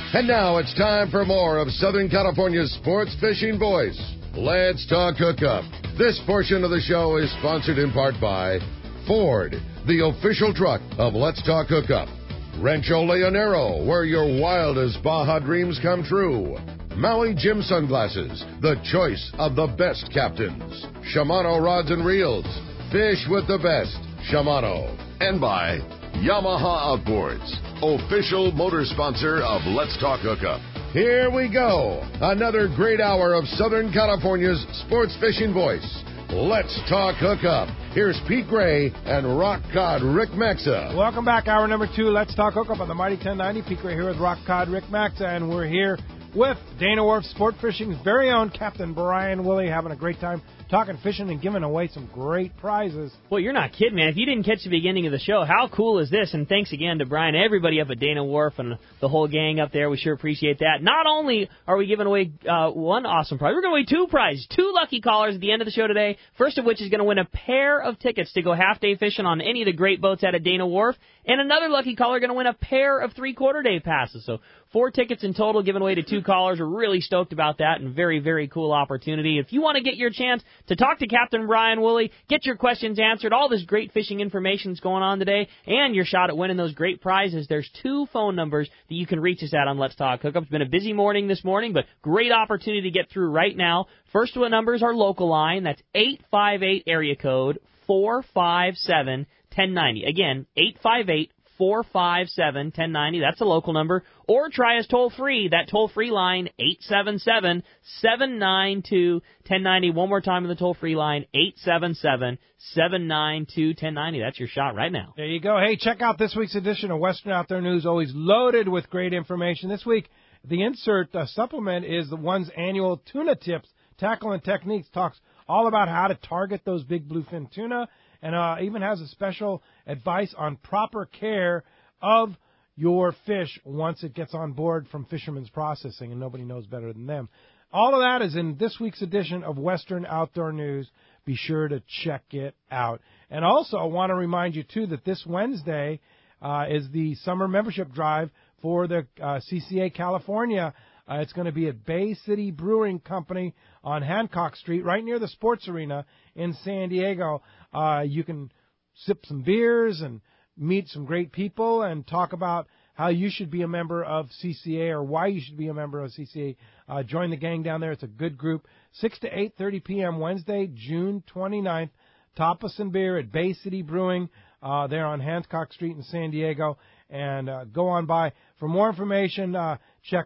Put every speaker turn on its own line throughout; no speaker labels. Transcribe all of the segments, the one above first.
And now it's time for more of Southern California's sports fishing voice. Let's Talk Hookup. This portion of the show is sponsored in part by Ford, the official truck of Let's Talk Hookup. Rancho Leonero, where your wildest Baja dreams come true. Maui Jim Sunglasses, the choice of the best captains. Shimano Rods and Reels, fish with the best. Shimano. And by Yamaha Outboards, official motor sponsor of Let's Talk Hookup. Here we go. Another great hour of Southern California's sports fishing voice. Let's Talk Hookup. Here's Pete Gray and Rock Cod Rick Maxa.
Welcome back. Hour number 2. Let's Talk Hookup on the Mighty 1090. Pete Gray here with Rock Cod Rick Maxa, and we're here with Dana Wharf Sport Fishing's very own Captain Brian Woolley, having a great time talking fishing and giving away some great prizes.
Well, you're not kidding, man. If you didn't catch the beginning of the show, how cool is this? And thanks again to Brian, everybody up at Dana Wharf and the whole gang up there. We sure appreciate that. Not only are we giving away one awesome prize, we're going to away 2 prizes. 2 lucky callers at the end of the show today. First of which is going to win a pair of tickets to go half-day fishing on any of the great boats out of Dana Wharf. And another lucky caller going to win a pair of 3/4-day passes. So 4 tickets in total given away to 2 callers. We're really stoked about that and very, very cool opportunity. If you want to get your chance to talk to Captain Brian Woolley, get your questions answered, all this great fishing information is going on today, and your shot at winning those great prizes, there's 2 phone numbers that you can reach us at on Let's Talk Hookup. It's been a busy morning this morning, but great opportunity to get through right now. First one number is our local line. That's 858 area code 457 1090. Again, 858-457-1090. That's a local number. Or try us toll-free. That toll-free line, 877-792-1090. One more time on the toll-free line, 877-792-1090. That's your shot right now.
There you go. Hey, check out this week's edition of Western Outdoor News, always loaded with great information. This week, the insert supplement is the one's annual tuna tips, tackle and techniques, talks all about how to target those big bluefin tuna, and even has a special advice on proper care of your fish once it gets on board from Fisherman's Processing, and nobody knows better than them. All of that is in this week's edition of Western Outdoor News. Be sure to check it out. And also, I want to remind you, too, that this Wednesday is the summer membership drive for the CCA California. It's going to be at Bay City Brewing Company on Hancock Street, right near the sports arena in San Diego. You can sip some beers and meet some great people and talk about how you should be a member of CCA or why you should be a member of CCA. Join the gang down there. It's a good group. 6 to 8:30 p.m. Wednesday, June 29th. Tapas and beer at Bay City Brewing there on Hancock Street in San Diego. And go on by. For more information, check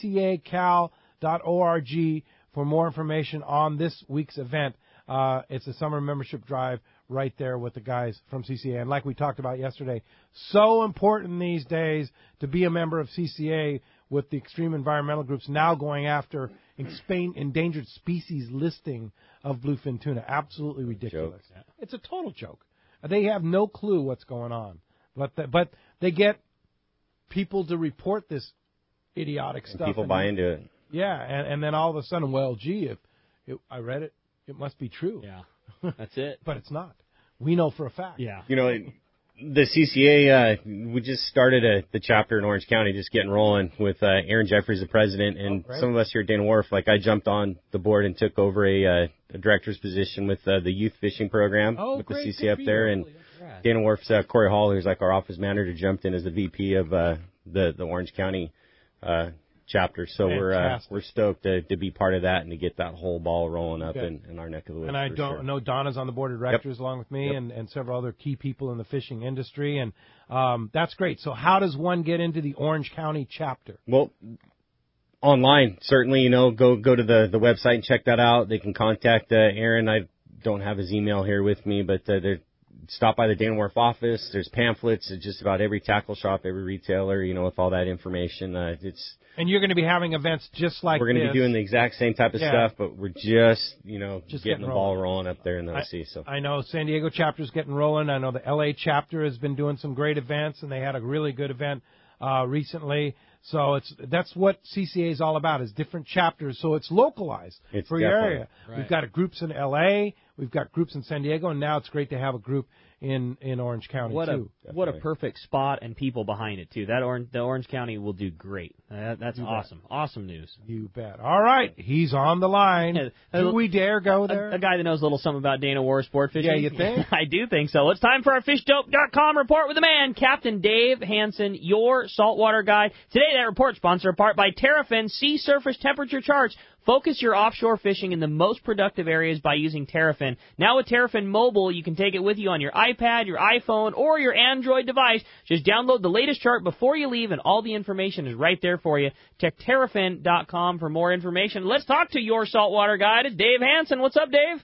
ccacal.org for more information on this week's event. It's a summer membership drive right there with the guys from CCA. And like we talked about yesterday, so important these days to be a member of CCA with the extreme environmental groups now going after endangered species listing of bluefin tuna. Absolutely ridiculous. It's a total joke. They have no clue what's going on. But they get people to report this idiotic stuff.
People buy into it.
Yeah, and then all of a sudden, well, gee, if I read it, it must be true.
Yeah, that's it.
But it's not. We know for a fact.
Yeah.
You know, the CCA, we just started the chapter in Orange County, just getting rolling with Aaron Jeffries, the president, and some of us here at Dana Wharf. Like, I jumped on the board and took over a director's position with the youth fishing program with the CCA up there. And Dana Wharf's Corey Hall, who's like our office manager, jumped in as the VP of the Orange County chapter. So we're stoked to be part of that and to get that whole ball rolling up in our neck of the woods.
And I know Donna's on the board of directors along with me and several other key people in the fishing industry. And that's great. So how does one get into the Orange County chapter?
Well, online, certainly, go to the website and check that out. They can contact Aaron. I don't have his email here with me, but stop by the Dana Wharf office. There's pamphlets at just about every tackle shop, every retailer, with all that information.
And you're going to be having events just like this.
We're going to be doing the exact same type of stuff, but we're just getting the ball rolling up there in the OC. So
I know San Diego chapter's getting rolling. I know the LA chapter has been doing some great events, and they had a really good event recently. So that's what CCA is all about, is different chapters. So it's localized for your area. Right. We've got groups in LA, we've got groups in San Diego, and now it's great to have a group in Orange County too.
What a perfect spot and people behind it too. The Orange County will do great. That's awesome. Awesome news.
You bet. All right, he's on the line. Do we dare go there?
A guy that knows a little something about Dana War sport fishing.
Yeah, you think?
I do think so. It's time for our FishDope.com report with the man, Captain Dave Hansen, your saltwater guide. Today, that report sponsored in part by Terrafin Sea Surface Temperature Charts. Focus your offshore fishing in the most productive areas by using Terrafin. Now with Terrafin Mobile, you can take it with you on your iPad, your iPhone, or your Android device. Just download the latest chart before you leave, and all the information is right there for you. Check Terrafin.com for more information. Let's talk to your saltwater guide. It's Dave Hansen. What's up, Dave?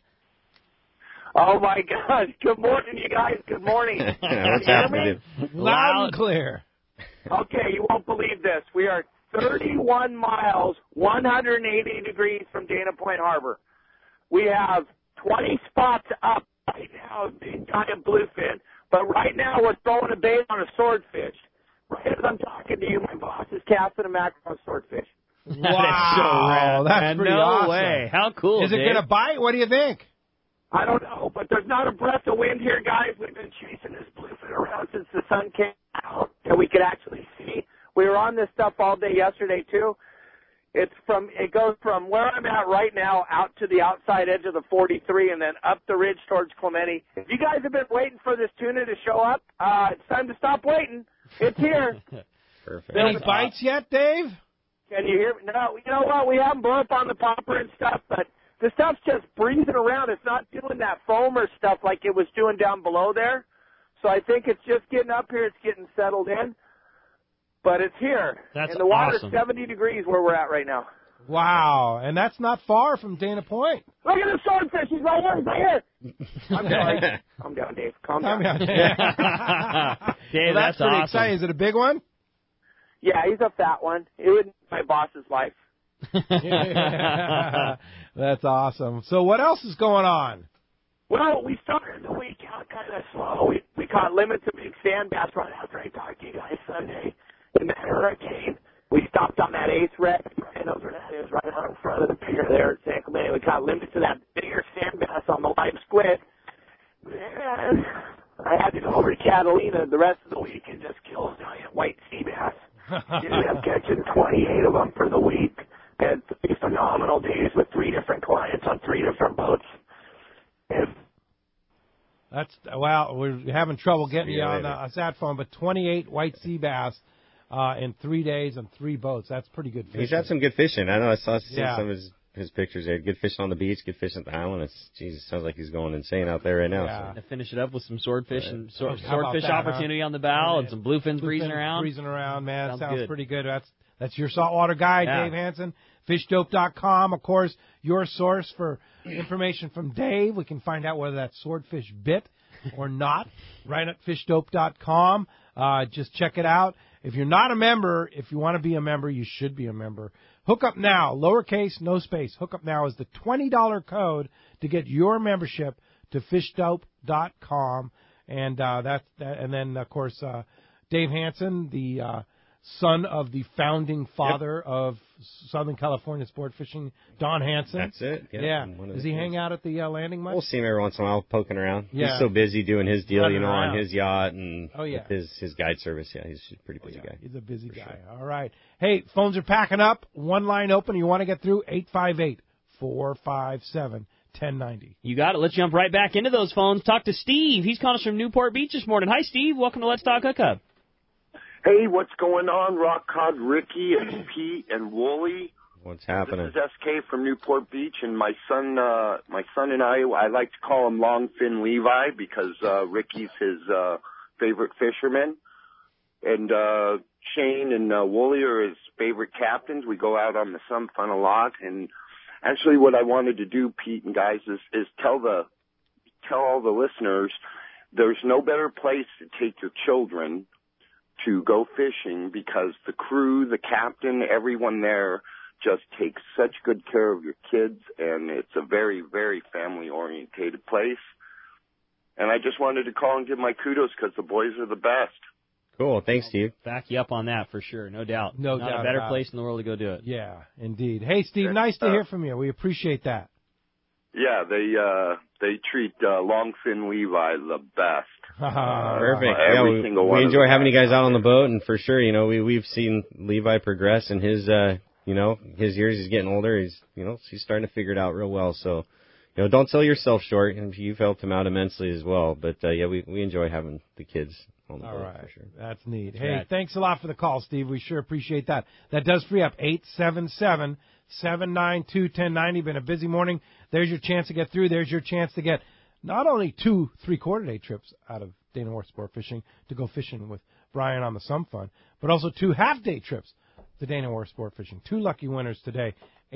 Oh, my gosh. Good morning, you guys. Good morning.
What's happening?
Loud and clear.
Okay, you won't believe this. We are 31 miles, 180 degrees from Dana Point Harbor. We have 20 spots up right now, big giant bluefin, but right now we're throwing a bait on a swordfish. Right as I'm talking to you, my boss is casting a mackerel on a swordfish.
Wow, that's pretty awesome.
No way. How cool,
Is it
Dave?
going to bite? What do you think?
I don't know, but there's not a breath of wind here, guys. We've been chasing this bluefin around since the sun came out, and we could actually see. We were on this stuff all day yesterday, too. It goes from where I'm at right now out to the outside edge of the 43 and then up the ridge towards Clemente. If you guys have been waiting for this tuna to show up, it's time to stop waiting. It's here.
Perfect.
Any bites yet, Dave?
Can you hear me? No, you know what? We haven't blown up on the popper and stuff, but the stuff's just breezing around. It's not doing that foam or stuff like it was doing down below there. So I think it's just getting up here. It's getting settled in. But it's here.
That's
and the water's
awesome.
70 degrees where we're at right now.
Wow, and that's not far from Dana Point.
Look at the swordfish. He's right here. He's right here. I'm sorry. Calm down, Dave. Calm down.
Dave,
Well, that's pretty
awesome.
exciting. Is it a big one?
Yeah, he's a fat one. It would make my boss's life.
That's awesome. So what else is going on?
Well, we started the week out kind of slow. We caught limits of big sand bass right after I talked to you guys Sunday in that hurricane. We stopped on that Ace Red, and over that is right out in front of the pier there at San Clemente. We caught limits of that bigger sand bass on the live squid. And I had to go over to Catalina the rest of the week and just kill a giant white sea bass. Ended up catching 28 of them for the week. Had 3 phenomenal days with 3 different clients on 3 different boats.
We're having trouble getting you on a sat phone, but 28 white sea bass in 3 days on 3 boats. That's pretty good fishing.
He's had some good fishing. I know. I saw
Yeah.
some of his pictures. He had good fishing on the beach, good fishing at the island. Sounds like he's going insane out there right now.
Yeah.
To finish it up with some swordfish and
How about
swordfish
that,
opportunity on the bow and some bluefins breezing around.
Breezing around, man.
Sounds
Sounds
good.
pretty good. That's your saltwater guide,
Yeah.
Dave Hansen. FishDope.com, of course, your source for information from Dave. We can find out whether that swordfish bit or not right at FishDope.com. Just check it out. If you're not a member, if you want to be a member, you should be a member. Hook Up Now, lowercase, no space. Hook Up Now is the $20 code to get your membership to FishDope.com. And and then, of course, Dave Hansen, the son of the founding father of Southern California sport fishing, Don Hansen.
That's it.
Yeah. Does he hang out at the landing much?
We'll see him every once in a while poking around.
Yeah.
He's so busy doing his deal,
Running around.
on his yacht and
Oh, yeah.
with his guide service. Yeah, he's a pretty busy guy.
He's a busy guy. All right. Hey, phones are packing up. One line open. You want to get through? 858-457-1090.
You got it. Let's jump right back into those phones. Talk to Steve. He's calling us from Newport Beach this morning. Hi, Steve. Welcome to Let's Talk Hookup.
Hey, what's going on? Rock Cod Ricky and Pete and Wooly.
What's happening?
This is SK from Newport Beach, and my son and I like to call him Longfin Levi because Ricky's his favorite fisherman, and Shane and Wooly are his favorite captains. We go out on the Sun Fun a lot, and actually, what I wanted to do, Pete and guys, is tell all the listeners there's no better place to take your children to go fishing because the crew, the captain, everyone there just takes such good care of your kids, and it's a very, very family-orientated place. And I just wanted to call and give my kudos because the boys are the best.
Cool. Thanks, Steve.
Back you up on that for sure. No doubt.
No
Not
doubt
a better
about
place in the world to go do it.
Yeah, indeed. Hey, Steve, nice to hear from you. We appreciate that.
Yeah, they treat Longfin Levi the best.
Perfect.
Every single one.
We enjoy having you guys out on the
there.
boat, and for sure, we've seen Levi progress in his his years. He's getting older. He's starting to figure it out real well. So, don't sell yourself short. And you've helped him out immensely as well. But we enjoy having the kids on the boat.
All right,
for sure.
That's neat. Hey, thanks a lot for the call, Steve. We sure appreciate that. That does free up 877-792-1090. Been a busy morning. There's your chance to get through. There's your chance to get not only 2 3/4-day trips out of Dana Wharf Sport Fishing to go fishing with Brian on the Sum Fun, but also 2 half-day trips to Dana Wharf Sport Fishing. 2 lucky winners today.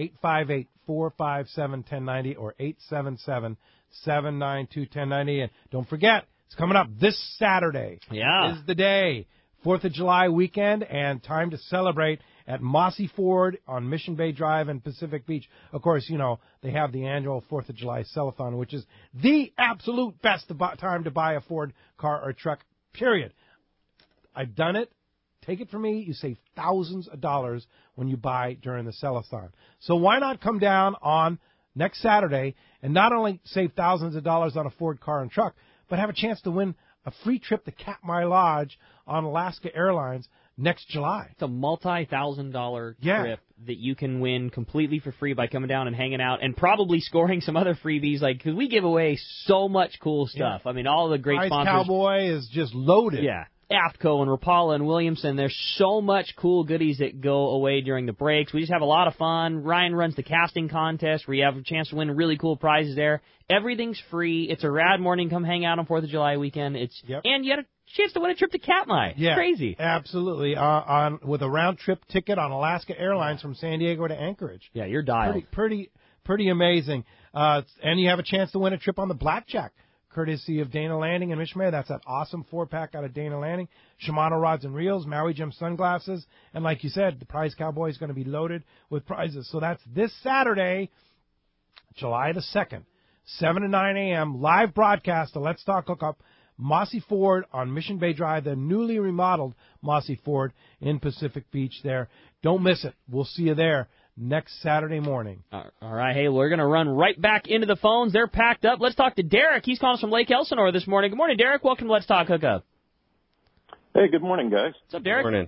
858-457-1090 or 877-792-1090. And don't forget, it's coming up this Saturday.
Yeah.
Is the day. 4th of July weekend, and time to celebrate at Mossy Ford on Mission Bay Drive and Pacific Beach. Of course, they have the annual 4th of July Sell-a-thon, which is the absolute best time to buy a Ford car or truck, period. I've done it. Take it from me, you save thousands of dollars when you buy during the Sell-a-thon. So why not come down on next Saturday and not only save thousands of dollars on a Ford car and truck, but have a chance to win a free trip to Katmai Lodge on Alaska Airlines next July.
It's a multi-$1,000 trip that you can win completely for free by coming down and hanging out and probably scoring some other freebies, because we give away so much cool stuff. I mean, all the great
Ice
sponsors.
Cowboy is just loaded.
Yeah. AFTCO and Rapala and Williamson. There's so much cool goodies that go away during the breaks. We just have a lot of fun. Ryan runs the casting contest where you have a chance to win really cool prizes there. Everything's free. It's a rad morning. Come hang out on 4th of July weekend. And you had a chance to win a trip to Katmai.
Yeah,
crazy.
Absolutely. With a round-trip ticket on Alaska Airlines from San Diego to Anchorage.
Yeah, you're dialed.
Pretty amazing. And you have a chance to win a trip on the Blackjack, courtesy of Dana Landing and Mission Bay. That's that awesome 4-pack out of Dana Landing. Shimano rods and reels, Maui Jim sunglasses, and like you said, the Prize Cowboy is going to be loaded with prizes. So that's this Saturday, July the 2nd, 7 to 9 a.m., live broadcast of Let's Talk Hookup, Mossy Ford on Mission Bay Drive, the newly remodeled Mossy Ford in Pacific Beach there. Don't miss it. We'll see you there next Saturday morning.
All right, hey, we're going to run right back into the phones. They're packed up. Let's talk to Derek. He's calling us from Lake Elsinore this morning. Good morning, Derek. Welcome to Let's Talk Hookup.
Hey, good morning, guys.
What's up, Derek?
Good morning.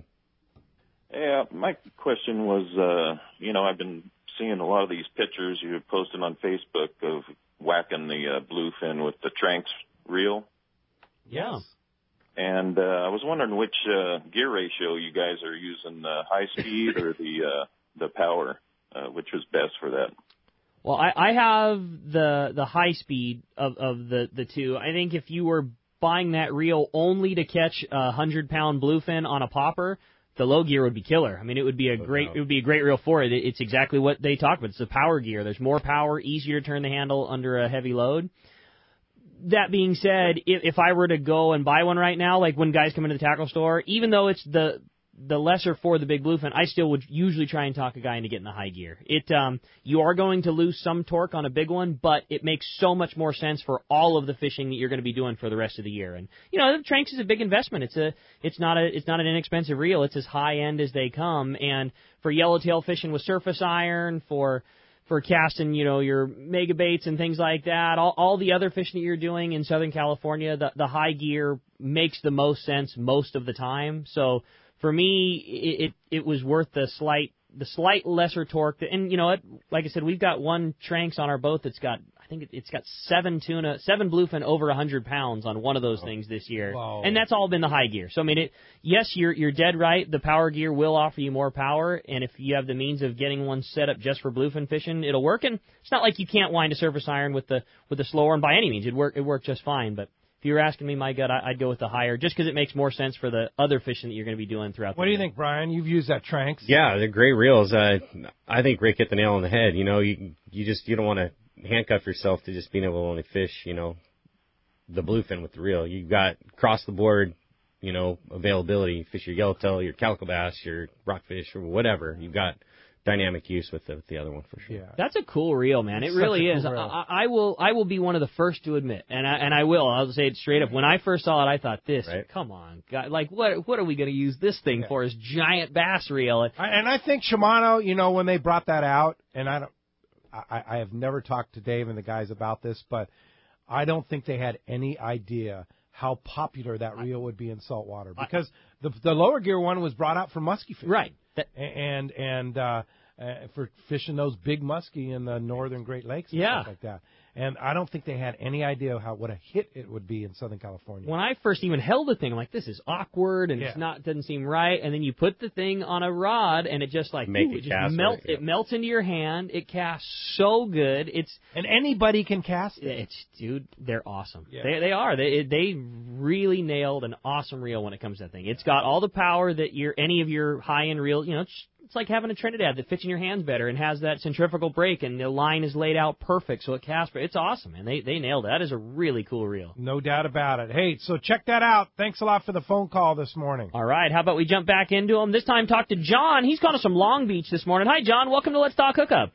Hey, my question was, I've been seeing a lot of these pictures you have posted on Facebook of whacking the bluefin with the Tranx reel.
Yeah.
And I was wondering which gear ratio you guys are using, the high speed or the power, which was best for that.
Well, I have the high speed of the two. I think if you were buying that reel only to catch a 100-pound bluefin on a popper, the low gear would be killer. I mean, it would be a great reel for it. It's exactly what they talk about. It's the power gear. There's more power, easier to turn the handle under a heavy load. That being said, if I were to go and buy one right now, like when guys come into the tackle store, even though it's the lesser for the big bluefin, I still would usually try and talk a guy into getting the high gear. You are going to lose some torque on a big one, but it makes so much more sense for all of the fishing that you're going to be doing for the rest of the year. And the Tranx is a big investment. It's not an inexpensive reel. It's as high end as they come. And for yellowtail fishing with surface iron, for casting, your mega baits and things like that, all the other fishing that you're doing in Southern California, the high gear makes the most sense most of the time. So for me, it was worth the slight lesser torque. And you know what? Like I said, we've got one Tranx on our boat that's got, I think it's got 7 bluefin over 100 pounds on one of those things this year.
Wow.
And that's all been the high gear. So I mean, yes, you're dead right. The power gear will offer you more power, and if you have the means of getting one set up just for bluefin fishing, it'll work. And it's not like you can't wind a surface iron with the slower one by any means. It worked just fine. But if you were asking me, my gut, I'd go with the higher, just because it makes more sense for the other fishing that you're going to be doing throughout the year.
What do you think, Brian? You've used that Tranx.
Yeah, they're great reels. I think Rick hit the nail on the head. You don't want to handcuff yourself to just being able to only fish, the bluefin with the reel. You've got across the board, availability. Fish your yellowtail, your calico bass, your rockfish, or whatever. You've got dynamic use with the other one for sure.
Yeah.
That's a cool reel, man. It really is.
Cool
I will be one of the first to admit, and I'll say it straight up. When I first saw it, I thought, come on, God, like what are we going to use this thing for? This giant bass reel?
And I think Shimano, when they brought that out, and I have never talked to Dave and the guys about this, but I don't think they had any idea how popular that reel would be in saltwater, because the lower gear one was brought out for muskie fishing.
Right.
And for fishing those big muskie in the northern Great Lakes and stuff like that. And I don't think they had any idea what a hit it would be in Southern California.
When I first even held the thing, I'm like, this is awkward and doesn't seem right. And then you put the thing on a rod and it just it melts into your hand. It casts so good.
And anybody can cast it.
Dude, they're awesome.
Yeah.
They are. They really nailed an awesome reel when it comes to that thing. It's got all the power that any of your high-end reel, it's like having a Trinidad that fits in your hands better and has that centrifugal brake, and the line is laid out perfect so it casts. It's awesome, man. They nailed it. That is a really cool reel.
No doubt about it. Hey, so check that out. Thanks a lot for the phone call this morning.
All right, how about we jump back into them? This time talk to John. He's calling us from Long Beach this morning. Hi, John. Welcome to Let's Talk Hookup.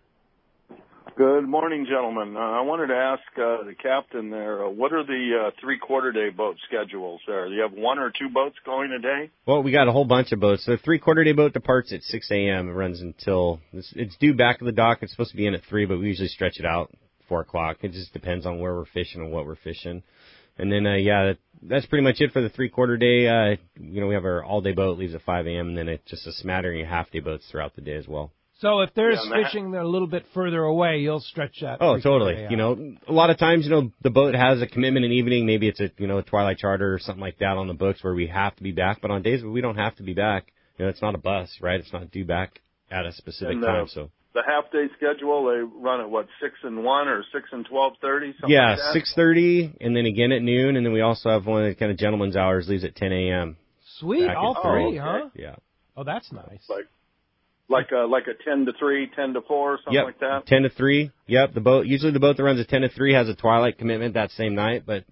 Good morning, gentlemen. I wanted to ask the captain there, what are the three-quarter-day boat schedules there? Do you have one or two boats going a day?
Well, we got a whole bunch of boats. The three-quarter-day boat departs at 6 a.m. It runs until it's due back of the dock. It's supposed to be in at 3, but we usually stretch it out 4 o'clock. It just depends on where we're fishing and what we're fishing. And then, that's pretty much it for the three-quarter day. We have our all-day boat leaves at 5 a.m., and then it's just a smattering of half-day boats throughout the day as well.
So if there's fishing a little bit further away, you'll stretch that.
Oh, totally. A lot of times, the boat has a commitment in the evening. Maybe it's a twilight charter or something like that on the books where we have to be back. But on days where we don't have to be back, it's not a bus, right? It's not due back at a specific time. So
the half-day schedule, they run at 6 and 1 or 6 and 12:30?
Yeah, 6:30, and then again at noon, and then we also have one of the kind of gentleman's hours leaves at 10 a.m.
Sweet, all three, huh?
Yeah.
Oh, that's nice.
Like a 10 to 3, 10 to 4, something like that?
10 to 3. Yep, usually the boat that runs at 10 to 3 has a twilight commitment that same night, but,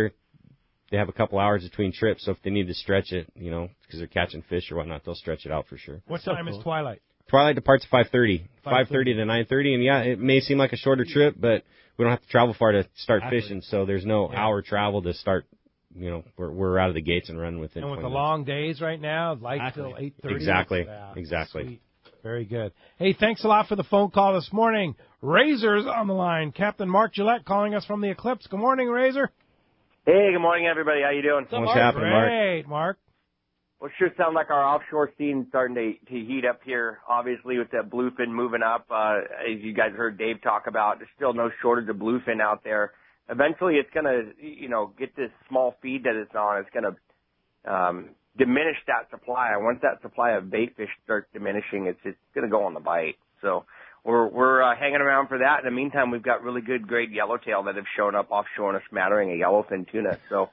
they have a couple hours between trips, so if they need to stretch it, because they're catching fish or whatnot, they'll stretch it out for sure.
What time is twilight?
Twilight departs at 5:30. 5:30 to 9:30, and it may seem like a shorter trip, but we don't have to travel far to start fishing, so there's no hour travel to start. We're out of the gates and run within.
And with the long days right now, light till 8:30.
Exactly.
Sweet. Very good. Hey, thanks a lot for the phone call this morning. Razor's on the line. Captain Mark Gillette calling us from the Eclipse. Good morning, Razor.
Hey, good morning, everybody. How you doing?
What's happening, Mark?
Great, Mark.
Well, sure sounds like our offshore scene's starting to heat up here, obviously, with that bluefin moving up. As you guys heard Dave talk about, there's still no shortage of bluefin out there. Eventually, it's going to, get this small feed that it's on. It's going to diminish that supply. And once that supply of bait fish starts diminishing, it's going to go on the bite. So we're hanging around for that. In the meantime, we've got really good grade yellowtail that have shown up offshore in a smattering of yellowfin tuna. So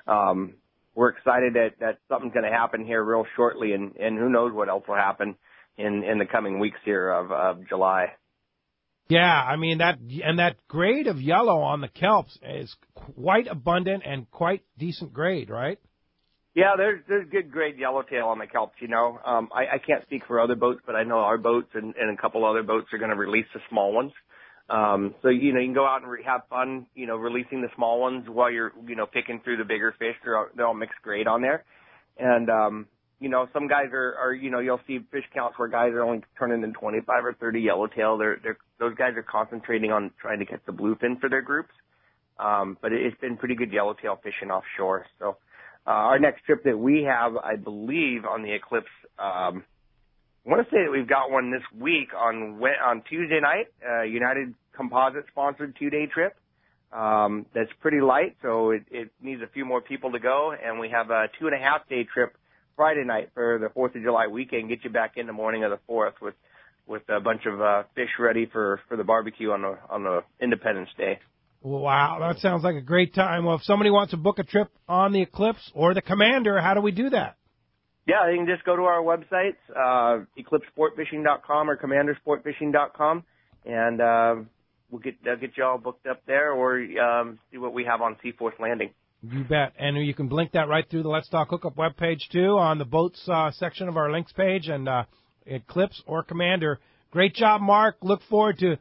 we're excited that something's going to happen here real shortly, and who knows what else will happen in the coming weeks here of July.
Yeah, I mean that grade of yellow on the kelps is quite abundant and quite decent grade, right?
Yeah, there's good grade yellowtail on the kelps, I can't speak for other boats, but I know our boats and a couple other boats are going to release the small ones. So, you can go out and have fun, releasing the small ones while you're, picking through the bigger fish. They're all mixed grade on there. And, some guys are, you'll see fish counts where guys are only turning in 25 or 30 yellowtail. Those guys are concentrating on trying to catch the bluefin for their groups. But it's been pretty good yellowtail fishing offshore. So, our next trip that we have, I believe, on the Eclipse, I want to say that we've got one this week on Tuesday night, United Composite sponsored 2-day trip. That's pretty light, so it needs a few more people to go. And we have a 2.5-day trip Friday night for the 4th of July weekend, get you back in the morning of the 4th with a bunch of fish ready for the barbecue on the Independence Day.
Wow, that sounds like a great time. Well, if somebody wants to book a trip on the Eclipse or the Commander, how do we do that?
Yeah, you can just go to our websites, eclipsesportfishing.com or commandersportfishing.com, and they'll get you all booked up there, or see what we have on Seaforth Landing.
You bet. And you can link that right through the Let's Talk Hookup webpage, too, on the boats section of our links page, and Eclipse or Commander. Great job, Mark. Look forward to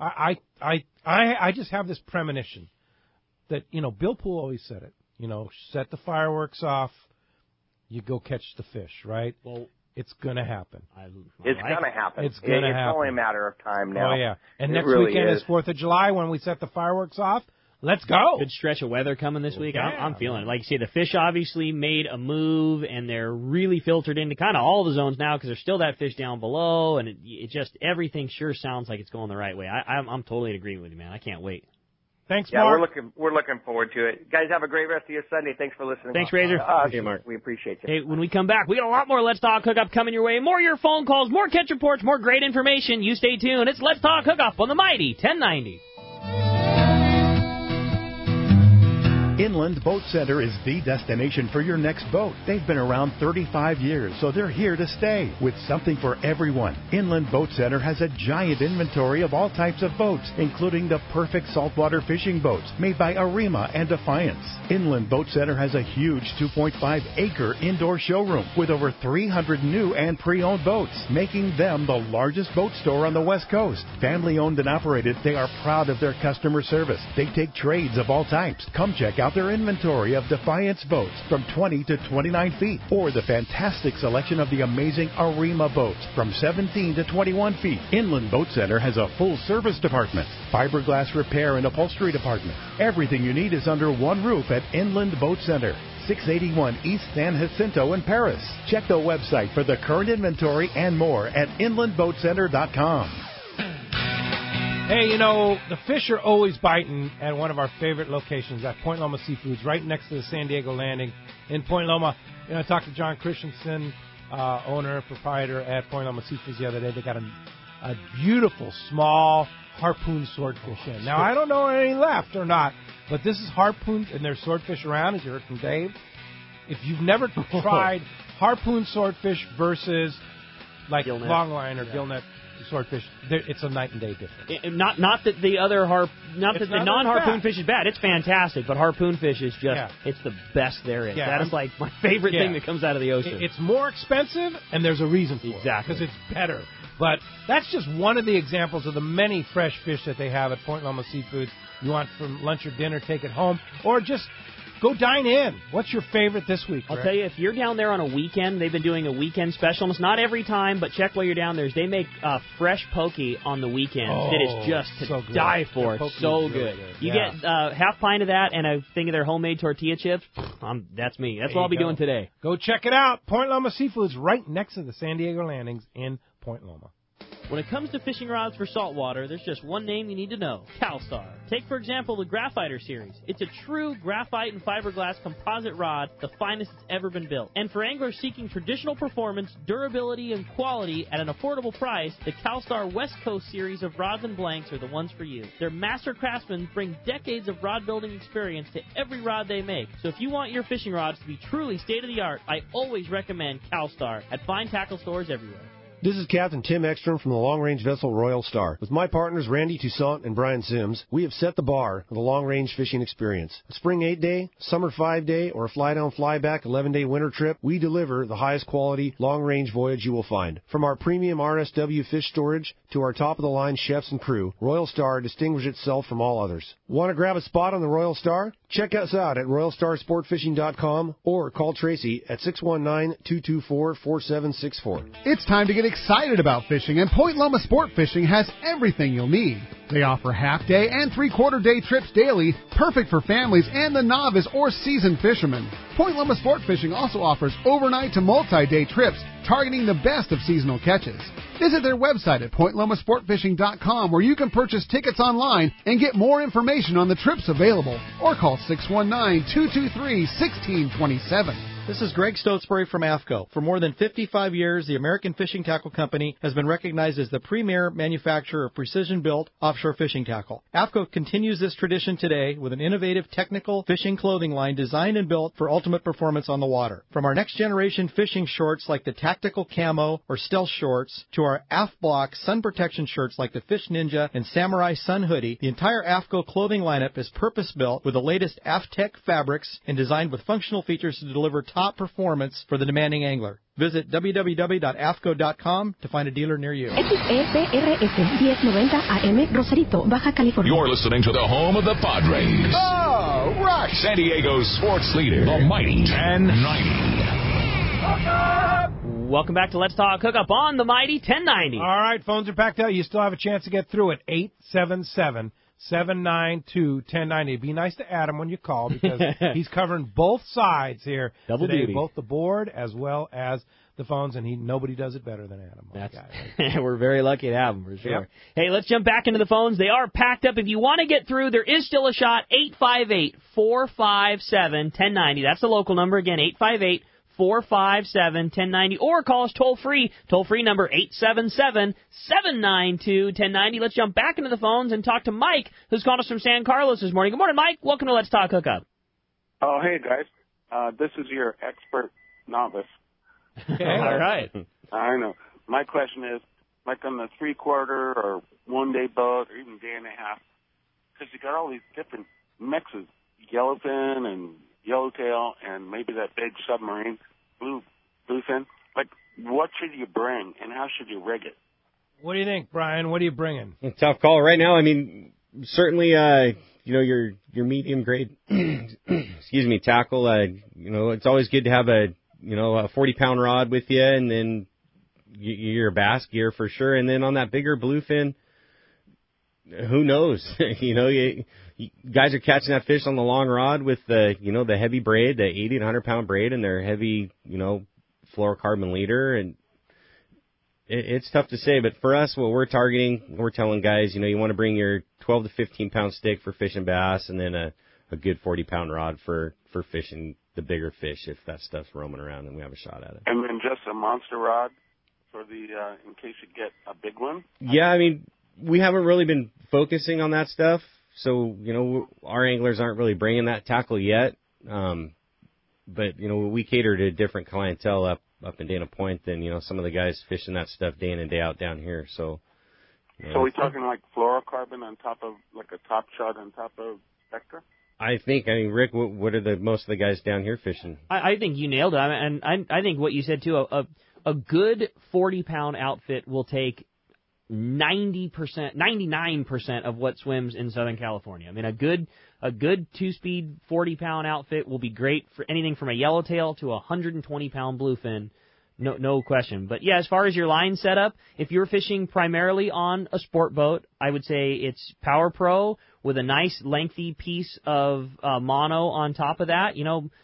I just have this premonition that, Bill Poole always said it, set the fireworks off, you go catch the fish, right?
Well,
It's going to happen.
It's going to happen.
It's going to happen.
It's only a matter of time now.
Oh, yeah. And next
really
weekend is 4th of July when we set the fireworks off. Let's go.
Good stretch of weather coming this week.
Yeah.
I'm feeling it. Like you say, the fish obviously made a move, and they're really filtered into kind of all the zones now because there's still that fish down below, and it just everything sure sounds like it's going the right way. I'm totally in agreement with you, man. I can't wait.
Thanks,
yeah,
Mark.
we're looking forward to it. Guys, have a great rest of your Sunday. Thanks for listening.
Thanks, Razor.
Hey, Mark.
We appreciate you.
Hey, when we come back, we got a lot more Let's Talk Hookup coming your way. More of your phone calls, more catch reports, more great information. You stay tuned. It's Let's Talk Hookup on the mighty 1090.
Inland Boat Center is the destination for your next boat. They've been around 35 years, so they're here to stay with something for everyone. Inland Boat Center has a giant inventory of all types of boats, including the perfect saltwater fishing boats made by Arima and Defiance. Inland Boat Center has a huge 2.5-acre indoor showroom with over 300 new and pre-owned boats, making them the largest boat store on the West Coast. Family-owned and operated, they are proud of their customer service. They take trades of all types. Come check out their inventory of Defiance boats from 20 to 29 feet, or the fantastic selection of the amazing Arima boats from 17 to 21 feet. Inland Boat Center has a full service department, fiberglass repair and upholstery department. Everything you need is under one roof at Inland Boat Center, 681 East San Jacinto in Paris. Check the website for the current inventory and more at inlandboatcenter.com.
Hey, you know, the fish are always biting at one of our favorite locations, at Point Loma Seafoods, right next to the San Diego Landing in Point Loma. You know, I talked to John Christensen, owner, proprietor at Point Loma Seafoods the other day. They got a beautiful, small harpoon swordfish in. Now, I don't know any left or not, but this is harpoon, and there's swordfish around, as you heard from Dave. If you've never tried harpoon swordfish versus, like,
Gillnet.
longline or gillnet swordfish, it's a night and day difference.
Not that the other the non-harpoon fish is bad. It's fantastic, but harpoon fish is just it's the best there is.
Yeah.
That is like my favorite thing that comes out of the ocean.
It's more expensive, and there's a reason for it.
Exactly.
Because it's better. But that's just one of the examples of the many fresh fish that they have at Point Loma Seafoods. You want for lunch or dinner, take it home, or just go dine in. What's your favorite this week, Rick?
I'll tell you, if you're down there on a weekend, they've been doing a weekend special. It's not every time, but check while you're down there. They make fresh poke on the weekend. It is just to die for. It's so good. You get half pint of that and a thing of their homemade tortilla chips. That's me. That's what I'll be doing today.
Go check it out. Point Loma Seafoods, right next to the San Diego Landings in Point Loma.
When it comes to fishing rods for saltwater, there's just one name you need to know, CalStar. Take, for example, the Graphiter series. It's a true graphite and fiberglass composite rod, the finest it's ever been built. And for anglers seeking traditional performance, durability, and quality at an affordable price, the CalStar West Coast series of rods and blanks are the ones for you. Their master craftsmen bring decades of rod building experience to every rod they make. So if you want your fishing rods to be truly state-of-the-art, I always recommend CalStar at fine tackle stores everywhere.
This is Captain Tim Ekstrom from the long-range vessel Royal Star. With my partners Randy Toussaint and Brian Sims, we have set the bar for the long-range fishing experience. A spring 8-day, summer 5-day, or a fly-down, fly-back 11-day winter trip, we deliver the highest quality long-range voyage you will find. From our premium RSW fish storage to our top-of-the-line chefs and crew, Royal Star distinguishes itself from all others. Want to grab a spot on the Royal Star? Check us out at RoyalStarSportFishing.com or call Tracy at 619-224-4764.
It's time to get excited about fishing, and Point Loma Sport Fishing has everything you'll need. They offer half-day and three-quarter-day trips daily, perfect for families and the novice or seasoned fishermen. Point Loma Sport Fishing also offers overnight to multi-day trips, targeting the best of seasonal catches. Visit their website at PointLomaSportFishing.com, where you can purchase tickets online and get more information on the trips available, or call 619-223-1627.
This is Greg Stotesbury from AFCO. For more than 55 years, the American Fishing Tackle Company has been recognized as the premier manufacturer of precision-built offshore fishing tackle. AFCO continues this tradition today with an innovative technical fishing clothing line designed and built for ultimate performance on the water. From our next-generation fishing shorts like the Tactical Camo or Stealth Shorts to our AF Block sun protection shirts like the Fish Ninja and Samurai Sun Hoodie, the entire AFCO clothing lineup is purpose-built with the latest AFTech fabrics and designed with functional features to deliver top performance for the demanding angler. Visit www.afco.com to find a dealer near you.
XEPRS 1090 AM, Rosarito, Baja California.
You're listening to the home of the Padres.
Oh, Rush!
San Diego's sports leader, the mighty 1090.
Welcome back to Let's Talk Hookup on the Mighty 1090.
All right, phones are packed out. You still have a chance to get through it. 877-792-1090. Be nice to Adam when you call because he's covering both sides here
Double
today,
duty.
both the board as well as the phones, and nobody does it better than Adam.
We're very lucky to have him, for sure.
Yep.
Hey, let's jump back into the phones. They are packed up. If you want to get through, there is still a shot. 858-457-1090. That's the local number. Again, 858-457-1090. Or call us toll-free. Toll-free number 877-792-1090. Let's jump back into the phones and talk to Mike, who's called us from San Carlos this morning. Good morning, Mike. Welcome to Let's Talk Hookup.
Oh, hey, guys. This is your expert novice.
Okay. All right.
I know. My question is, like on the 3-quarter or 1-day boat or even day and a half, because you got all these different mixes, yellowfin and yellowtail and maybe that big submarine, bluefin. Like, what should you bring and how should you rig it?
What do you think, Brian? What are you bringing?
Tough call right now. I mean, certainly, your medium grade, excuse me, tackle. It's always good to have a 40-pound rod with you, and then your bass gear for sure. And then on that bigger bluefin, who knows? Guys are catching that fish on the long rod with the heavy braid, the 80 to 100-pound braid, and their heavy, fluorocarbon leader. And it's tough to say, but for us, what we're targeting, we're telling guys, you want to bring your 12 to 15-pound stick for fishing bass, and then a good 40-pound rod for fishing the bigger fish if that stuff's roaming around and we have a shot at it.
And then just a monster rod for the in case you get a big one?
Yeah, I mean, we haven't really been focusing on that stuff, so, our anglers aren't really bringing that tackle yet. But, we cater to a different clientele up in Dana Point than, some of the guys fishing that stuff day in and day out down here. So
we're talking like fluorocarbon on top of, like a top shot on top of Spectra?
I mean, Rick, what are most of the guys down here fishing?
I think you nailed it. And I think what you said, too, a good 40-pound outfit will take 99% of what swims in Southern California. I mean, a good 2-speed 40-pound outfit will be great for anything from a yellowtail to a 120-pound bluefin. No question. But, yeah, as far as your line setup, if you're fishing primarily on a sport boat, I would say it's Power Pro with a nice lengthy piece of mono on top of that,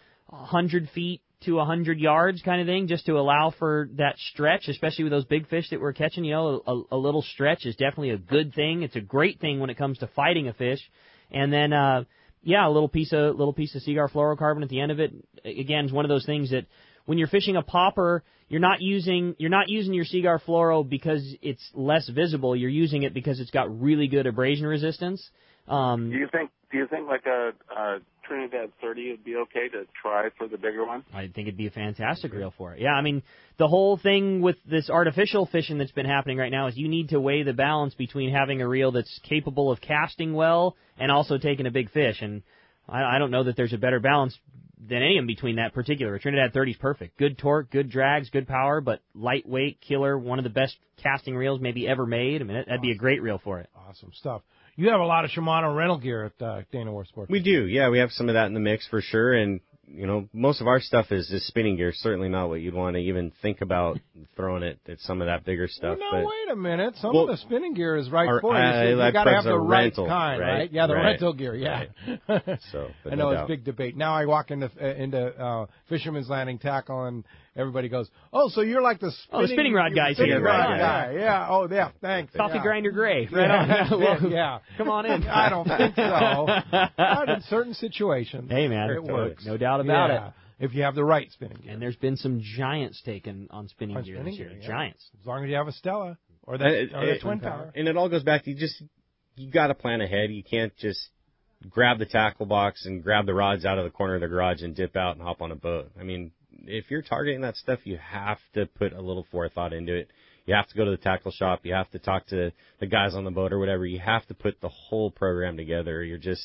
100 feet to 100 yards kind of thing, just to allow for that stretch, especially with those big fish that we're catching. A little stretch is definitely a good thing. It's a great thing when it comes to fighting a fish. And then, a little piece of Seaguar fluorocarbon at the end of it. Again, is one of those things that when you're fishing a popper, you're not using your Seaguar fluoro because it's less visible. You're using it because it's got really good abrasion resistance.
Do you think like a Trinidad 30 would be okay to try for the bigger one?
I think it'd be a fantastic reel for it. Yeah, I mean, the whole thing with this artificial fishing that's been happening right now is you need to weigh the balance between having a reel that's capable of casting well and also taking a big fish. And I don't know that there's a better balance than any of them between that particular. A Trinidad 30 is perfect. Good torque, good drags, good power, but lightweight, killer, one of the best casting reels maybe ever made. I mean, that'd be a great reel for it.
Awesome stuff. You have a lot of Shimano rental gear at Dana Wharf Sports.
We do, yeah. We have some of that in the mix for sure, and most of our stuff is spinning gear. Certainly not what you'd want to even think about throwing it at some of that bigger stuff.
Wait a minute. Some of the spinning gear is right for you. You got to have the
rental,
kind, right? Yeah, the rental gear. Yeah.
Right. So,
I know it's big debate. Now I walk into Fisherman's Landing Tackle and everybody goes, "Oh, so you're like the
spinning rod guy."
Spinning rod guy. Yeah. Oh, yeah. Thanks.
Coffee grinder gray. Right on.
Yeah.
Come on in.
I don't think so. Not in certain situations.
Hey, man,
it works.
No doubt about it.
If you have the right spinning gear.
And there's been some giants taken on spinning gear this year.
Yeah.
Giants.
As long as you have a Stella or the Twin Power.
And it all goes back to you got to plan ahead. You can't just grab the tackle box and grab the rods out of the corner of the garage and dip out and hop on a boat. I mean, if you're targeting that stuff, you have to put a little forethought into it. You have to go to the tackle shop. You have to talk to the guys on the boat or whatever. You have to put the whole program together. You're just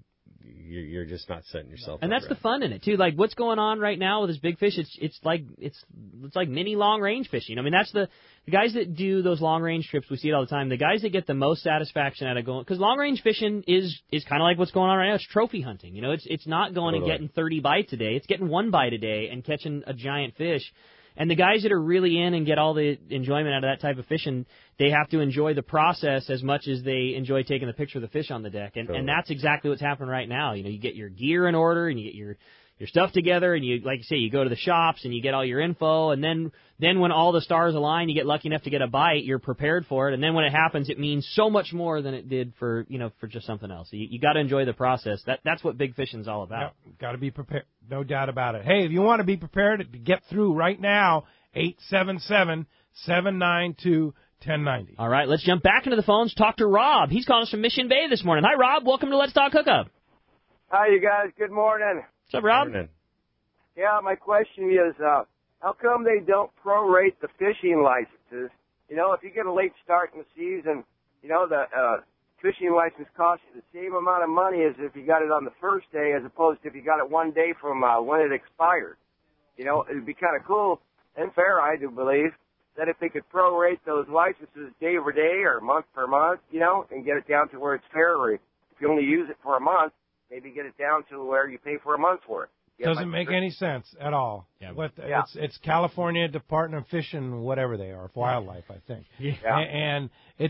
not setting yourself up.
And that's
right.
The fun in it too. Like what's going on right now with this big fish? It's like mini long range fishing. I mean, that's the guys that do those long range trips. We see it all the time. The guys that get the most satisfaction out of going, because long range fishing is kind of like what's going on right now. It's trophy hunting. It's not going and getting 30 bites a day. It's getting one bite a day and catching a giant fish. And the guys that are really in and get all the enjoyment out of that type of fishing, they have to enjoy the process as much as they enjoy taking the picture of the fish on the deck. And that's exactly what's happening right now. You get your gear in order and you get your stuff together, and you, like you say, you go to the shops and you get all your info, and then when all the stars align, you get lucky enough to get a bite, you're prepared for it, and then when it happens, it means so much more than it did for just something else. So you got to enjoy the process. That's what big fishing's all about.
Yep, got to be prepared, no doubt about it. Hey, if you want to be prepared to get through right now, 877-792-1090.
All right, let's jump back into the phones. Talk to Rob. He's calling us from Mission Bay this morning. Hi, Rob. Welcome to Let's Talk Hookup.
Hi, you guys. Good morning.
What's up, Rob?
Yeah, my question is, how come they don't prorate the fishing licenses? If you get a late start in the season, the fishing license costs you the same amount of money as if you got it on the first day, as opposed to if you got it one day from when it expired. It'd be kind of cool and fair, I do believe, that if they could prorate those licenses day over day or month per month, and get it down to where it's fair, or if you only use it for a month, maybe get it down to where you pay for a month's worth.
Doesn't make any sense at all.
Yeah.
It's California Department of Fish and whatever they are, wildlife, I think.
Yeah.
And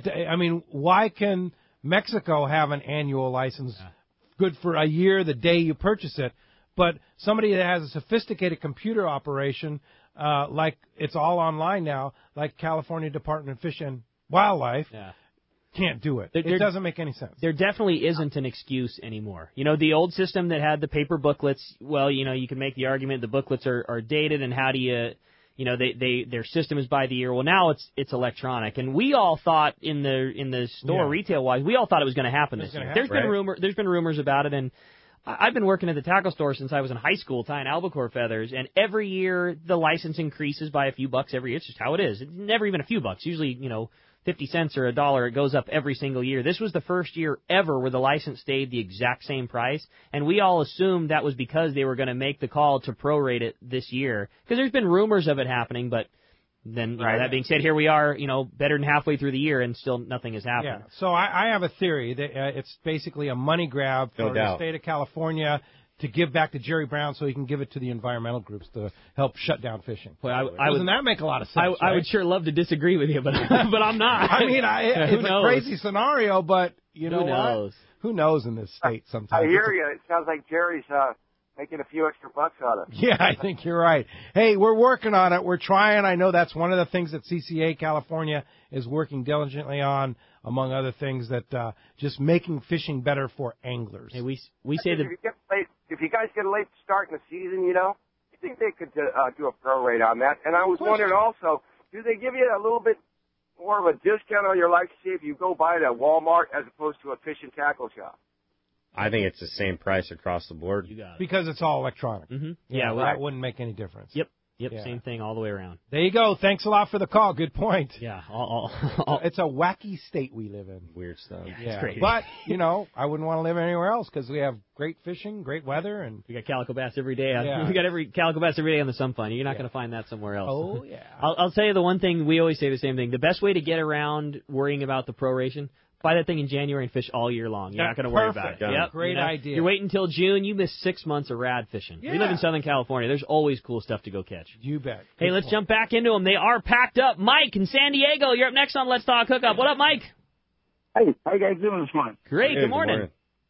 why can Mexico have an annual license good for a year the day you purchase it, but somebody that has a sophisticated computer operation, like it's all online now, like California Department of Fish and Wildlife, can't do it. It doesn't make any sense.
There definitely isn't an excuse anymore. The old system that had the paper booklets, well, you can make the argument the booklets are dated, and how do you, their system is by the year. Well, now it's electronic, and we all thought in the store retail wise, we all thought it was going to happen this year. There's been rumors about it, and I've been working at the tackle store since I was in high school tying albacore feathers, and every year the license increases by a few bucks every year. It's just how it is. It's never even a few bucks. Usually, 50 cents or $1, it goes up every single year. This was the first year ever where the license stayed the exact same price, and we all assumed that was because they were going to make the call to prorate it this year, because there's been rumors of it happening, but then, that being said, here we are, better than halfway through the year, and still nothing has happened.
Yeah. So I have a theory that it's basically a money grab for the state of California to give back to Jerry Brown so he can give it to the environmental groups to help shut down fishing.
Well,
Doesn't that make a lot of sense?
I would sure love to disagree with you, but I'm not.
It's a crazy scenario, but
Who knows?
Who knows in this state sometimes?
I hear you. It sounds like Jerry's making a few extra bucks on it.
Yeah, I think you're right. Hey, we're working on it. We're trying. I know that's one of the things that CCA California is working diligently on, among other things, that just making fishing better for anglers.
Hey, we say that
if you guys get a late start in the season, you think they could do a prorate on that. And I was wondering also, do they give you a little bit more of a discount on your license if you go buy it at Walmart as opposed to a fish and tackle shop?
I think it's the same price across the board.
You got it.
Because it's all electronic.
Mm-hmm.
That wouldn't make any difference.
Yep, same thing all the way around.
There you go. Thanks a lot for the call. Good point.
Yeah.
It's a wacky state we live in.
Weird stuff.
Yeah. It's crazy.
But, I wouldn't want to live anywhere else because we have great fishing, great weather, and
we got calico bass every day. We got every calico bass every day on the Sun Fund. You're not going to find that somewhere else.
Oh, yeah.
I'll tell you the one thing, we always say the same thing. The best way to get around worrying about the proration, buy that thing in January and fish all year long. You're not going to worry about it.
Yep. Great idea.
You're waiting until June, you miss 6 months of rad fishing.
Yeah.
We live in Southern California. There's always cool stuff to go catch.
You bet.
Hey, let's jump back into them. They are packed up. Mike in San Diego, you're up next on Let's Talk Hookup. What up, Mike?
Hey, how you guys doing this morning?
Great. Good morning.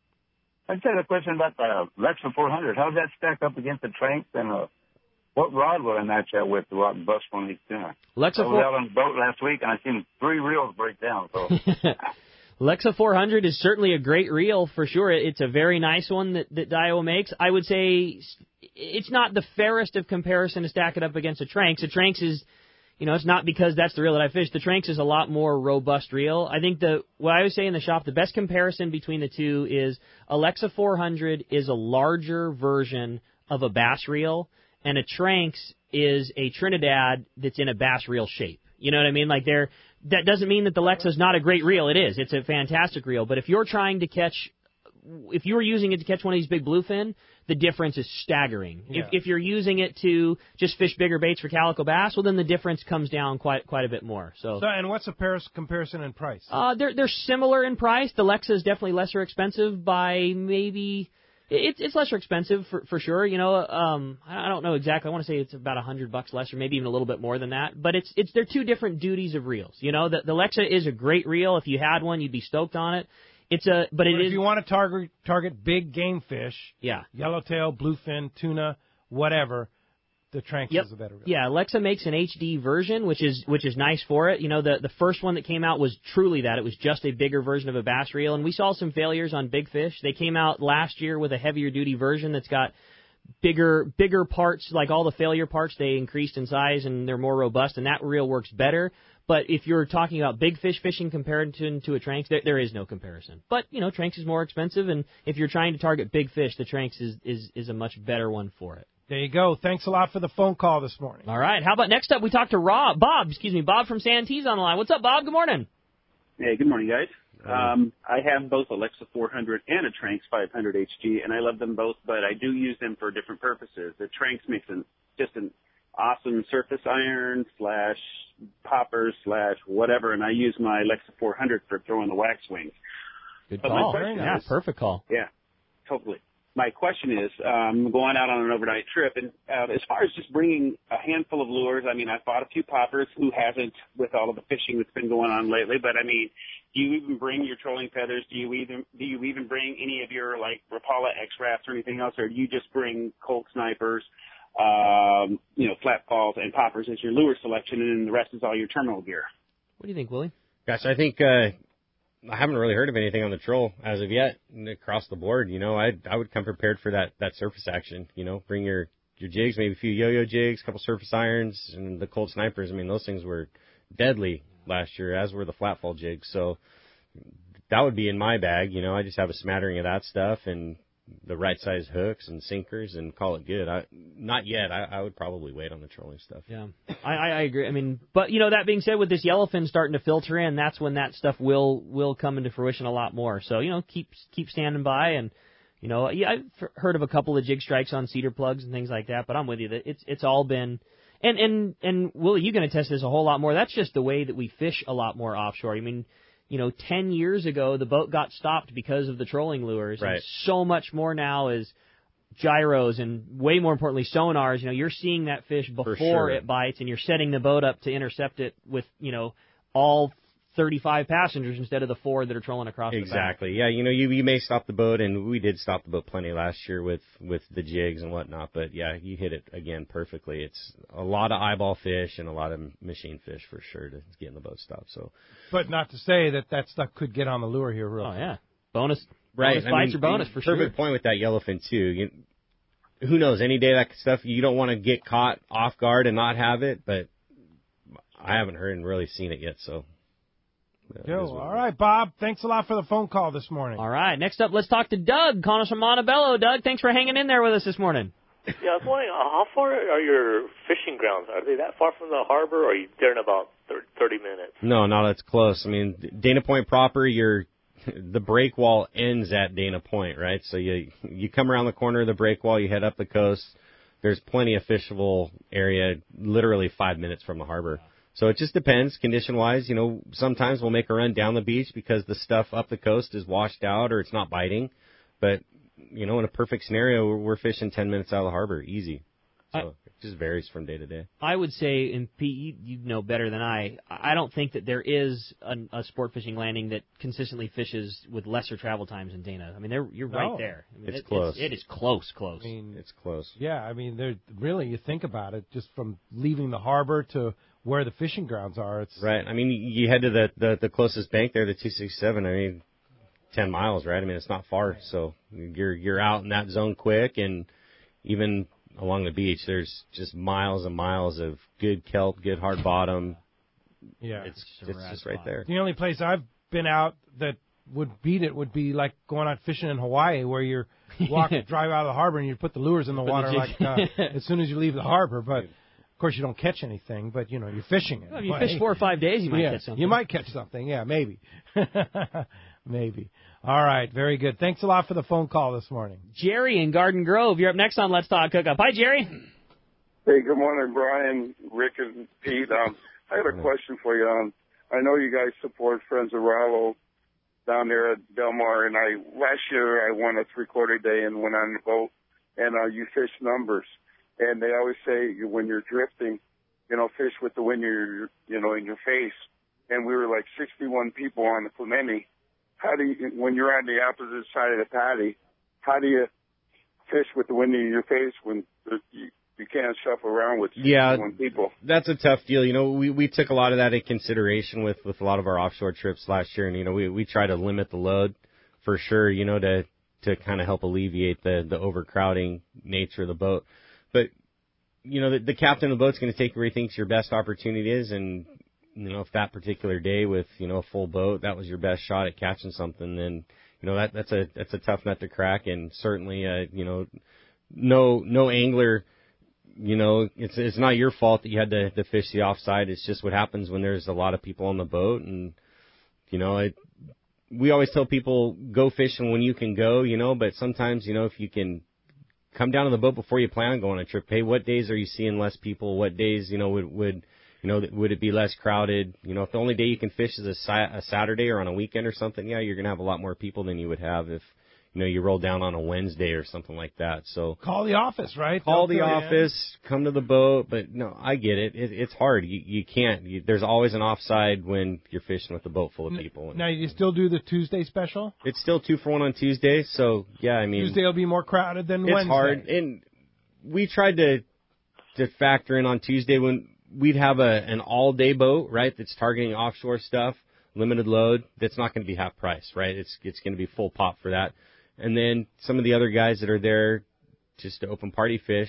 I just had a question about the Lexa 400. How does that stack up against the Tranks, and what rod will I match that with to go out and bust one of these tuna? I was out on the boat last week, and I seen 3 reels break down. So.
Lexa 400 is certainly a great reel for sure. It's a very nice one that Daiwa makes. I would say it's not the fairest of comparison to stack it up against a Tranks. A Tranks is, it's not because that's the reel that I fish. The Tranks is a lot more robust reel. I think what I would say in the shop, the best comparison between the two is a Lexa 400 is a larger version of a bass reel, and a Tranks is a Trinidad that's in a bass reel shape. You know what I mean? That doesn't mean that the Lexa is not a great reel. It is. It's a fantastic reel. But if you're using it to catch one of these big bluefin, the difference is staggering.
Yeah.
If you're using it to just fish bigger baits for calico bass, well, then the difference comes down quite a bit more. So
and what's the comparison in price?
They're similar in price. The Lexa is definitely lesser expensive by maybe It's lesser expensive for sure. You know, I don't know exactly. I want to say it's about $100 less, or maybe even a little bit more than that. But they're two different duties of reels. You know, the Lexa is a great reel. If you had one, you'd be stoked on it. But
if you want to target big game fish,
yeah,
yellowtail, bluefin, tuna, whatever, the Tranx is a better reel.
Yeah, Lexa makes an HD version, which is nice for it. You know, the first one that came out was truly that. It was just a bigger version of a bass reel, and we saw some failures on big fish. They came out last year with a heavier duty version that's got bigger parts, like all the failure parts, they increased in size and they're more robust, and that reel works better. But if you're talking about big fish fishing compared to a Tranx, there is no comparison. But, you know, Tranx is more expensive, and if you're trying to target big fish, the Tranx is a much better one for it.
There you go. Thanks a lot for the phone call this morning.
All right. How about next up we talk to Bob from Santee's on the line. What's up, Bob? Good morning.
Hey, good morning, guys. I have both a Lexa 400 and a Tranx 500 HG, and I love them both, but I do use them for different purposes. The Tranx makes just an awesome surface iron / poppers / whatever, and I use my Lexa 400 for throwing the wax wings.
Good call. Yeah, perfect call.
Yeah, totally. My question is, I'm going out on an overnight trip, and as far as just bringing a handful of lures, I mean, I've bought a few poppers. Who hasn't with all of the fishing that's been going on lately? But I mean, do you even bring your trolling feathers? Do you even bring any of your like Rapala X-Rafts or anything else, or do you just bring Colt snipers, flat falls and poppers as your lure selection, and then the rest is all your terminal gear?
What do you think, Willie?
Gosh, I think I haven't really heard of anything on the troll as of yet across the board. You know, I would come prepared for that surface action. You know, bring your jigs, maybe a few yo-yo jigs, a couple surface irons, and the Colt snipers. I mean, those things were deadly last year, as were the flat fall jigs. So that would be in my bag. You know, I just have a smattering of that stuff and the right size hooks and sinkers and call it good. Not yet. I would probably wait on the trolling stuff.
Yeah, I agree. I mean, but you know, that being said, with this yellowfin starting to filter in, that's when that stuff will come into fruition a lot more. So, you know, keep standing by, and you know, yeah, I've heard of a couple of jig strikes on cedar plugs and things like that. But I'm with you that it's all been. And Willie, you can attest this a whole lot more. That's just the way that we fish a lot more offshore. I mean, you know, 10 years ago, the boat got stopped because of the trolling lures.
Right.
And so much more now is gyros and, way more importantly, sonars. You know, you're seeing that fish before it bites, and you're setting the boat up to intercept it with, you know, all 35 passengers instead of the 4 that are trolling across the back.
Exactly. Yeah, you know, you may stop the boat, and we did stop the boat plenty last year with the jigs and whatnot. But, yeah, you hit it, again, perfectly. It's a lot of eyeball fish and a lot of machine fish for sure to get in the boat stop. So,
but not to say that stuff could get on the lure here real quick.
Yeah. Bonus
bites
or bonus for sure.
Perfect point with that yellowfin, too. Who knows? Any day that stuff, you don't want to get caught off guard and not have it, but I haven't heard and really seen it yet, so.
All right, Bob. Thanks a lot for the phone call this morning.
All right. Next up, let's talk to Doug, calling us from Montebello. Doug, thanks for hanging in there with us this morning.
Yeah, I was wondering, how far are your fishing grounds? Are they that far from the harbor, or are you there in about 30 minutes?
No, that's close. I mean, Dana Point proper, the break wall ends at Dana Point, right? So you come around the corner of the break wall, you head up the coast. There's plenty of fishable area, literally 5 minutes from the harbor. So it just depends, condition-wise. You know, sometimes we'll make a run down the beach because the stuff up the coast is washed out or it's not biting. But, you know, in a perfect scenario, we're fishing 10 minutes out of the harbor, easy. So it just varies from day to day.
I would say, and Pete, you know better than I don't think that there is a sport fishing landing that consistently fishes with lesser travel times than Dana. I mean, you're right there. I mean,
it's close.
It is close.
I mean,
it's close.
Yeah, I mean, really, you think about it, just from leaving the harbor to where the fishing grounds are. It's
right. I mean, you head to the closest bank there, the 267. I mean, 10 miles, right? I mean, it's not far. So you're out in that zone quick, and even along the beach, there's just miles and miles of good kelp, good hard bottom.
Yeah,
it's just right there.
The only place I've been out that would beat it would be like going out fishing in Hawaii, where you're drive out of the harbor and you put the lures in the water as soon as you leave the harbor. But of course, you don't catch anything. But you know, you're fishing it.
Well, if you fish 4 or 5 days, you might catch something.
You might catch something. Yeah, maybe. Maybe. All right, very good. Thanks a lot for the phone call this morning.
Jerry in Garden Grove, you're up next on Let's Talk Hookup. Hi, Jerry.
Hey, good morning, Brian, Rick, and Pete. I had a question for you. I know you guys support Friends of Rollo, down there at Del Mar, and last year I won a 3/4 day and went on the boat, and you fish numbers. And they always say when you're drifting, fish with the wind in your face. And we were like 61 people on the Clemente. How do you, when you're on the opposite side of the patty, how do you fish with the wind in your face when you can't shuffle around with 61 people?
That's a tough deal. We took a lot of that in consideration with a lot of our offshore trips last year, and we try to limit the load for sure, to kind of help alleviate the overcrowding nature of the boat. But the captain of the boat's going to take where he thinks your best opportunity is, and if that particular day with a full boat, that was your best shot at catching something, then that's a tough nut to crack. And certainly no angler, it's not your fault that you had to fish the offside. It's just what happens when there's a lot of people on the boat. And we always tell people, go fishing when you can go, but sometimes if you can come down to the boat before you plan on going on a trip. Hey, what days are you seeing less people? What days would it be less crowded? If the only day you can fish is a Saturday or on a weekend or something, you're going to have a lot more people than you would have if, you roll down on a Wednesday or something like that. So
call the office, right?
Call the office, come to the boat. But no, I get it. It's hard. You can't. There's always an offside when you're fishing with a boat full of people.
Now, you still do the Tuesday special?
It's still 2 for $1 on Tuesday. So yeah,
Tuesday will be more crowded than Wednesday.
It's hard, and we tried to factor in on Tuesday when we'd have an all-day boat, right, that's targeting offshore stuff, limited load, that's not going to be half price, right? It's going to be full pop for that. And then some of the other guys that are there just to open party fish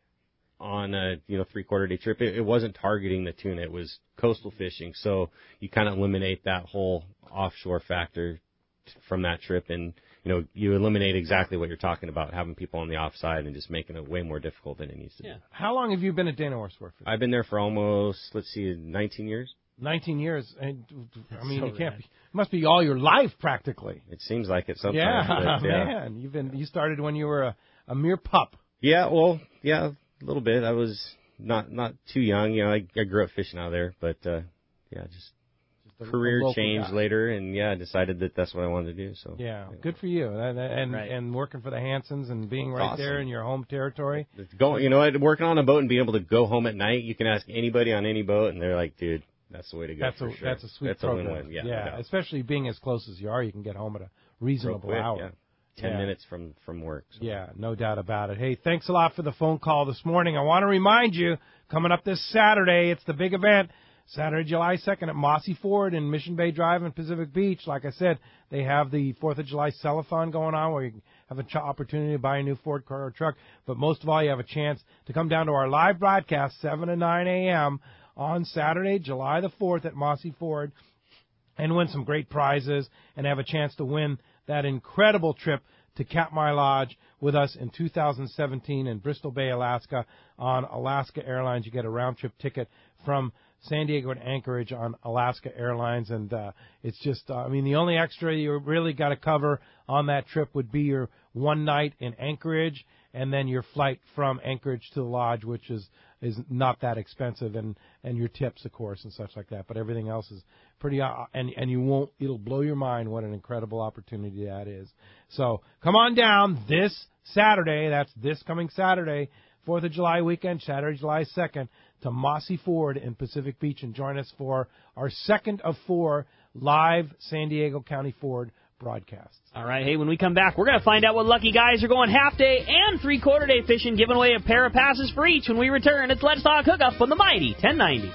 on a 3/4 day trip, it wasn't targeting the tuna, it was coastal fishing. So you kind of eliminate that whole offshore factor from that trip, and you eliminate exactly what you're talking about, having people on the offside and just making it way more difficult than it needs to be.
How long have you been at Dana Wharf Sport Fishing?
I've been there for almost, 19 years.
19 years. And, you can't be, it must be all your life practically.
It seems like it sometimes.
Yeah,
but,
man. You started when you were a mere pup.
Yeah, well, a little bit. I was not too young. I grew up fishing out there, but just career change later, and I decided that that's what I wanted to do. So
good for you, and working for the Hansons and being right there in your home territory.
Working on a boat and being able to go home at night. You can ask anybody on any boat, and they're like, "Dude, that's the way to go."
That's a sweet program.
A win-win.
Yeah, especially being as close as you are, you can get home at a reasonable hour.
10 minutes from work. So.
Yeah, no doubt about it. Hey, thanks a lot for the phone call this morning. I want to remind you, coming up this Saturday, it's the big event. Saturday, July 2nd at Mossy Ford in Mission Bay Drive in Pacific Beach. Like I said, they have the 4th of July Sell-a-thon going on where you have an opportunity to buy a new Ford car or truck. But most of all, you have a chance to come down to our live broadcast, 7 to 9 a.m. on Saturday, July the 4th at Mossy Ford, and win some great prizes and have a chance to win that incredible trip to Katmai Lodge with us in 2017 in Bristol Bay, Alaska on Alaska Airlines. You get a round-trip ticket from San Diego and Anchorage on Alaska Airlines, and it's just, the only extra you really got to cover on that trip would be your one night in Anchorage, and then your flight from Anchorage to the lodge, which is not that expensive, and your tips, of course, and such like that. But everything else is pretty, and it'll blow your mind what an incredible opportunity that is. So come on down this Saturday, that's this coming Saturday, 4th of July weekend, Saturday, July 2nd, to Mossy Ford in Pacific Beach, and join us for our second of 4 live San Diego County Ford broadcasts.
All right, hey, when we come back, we're going to find out what lucky guys are going half-day and 3/4 day fishing, giving away a pair of passes for each when we return. It's Let's Talk Hookup on the Mighty 1090.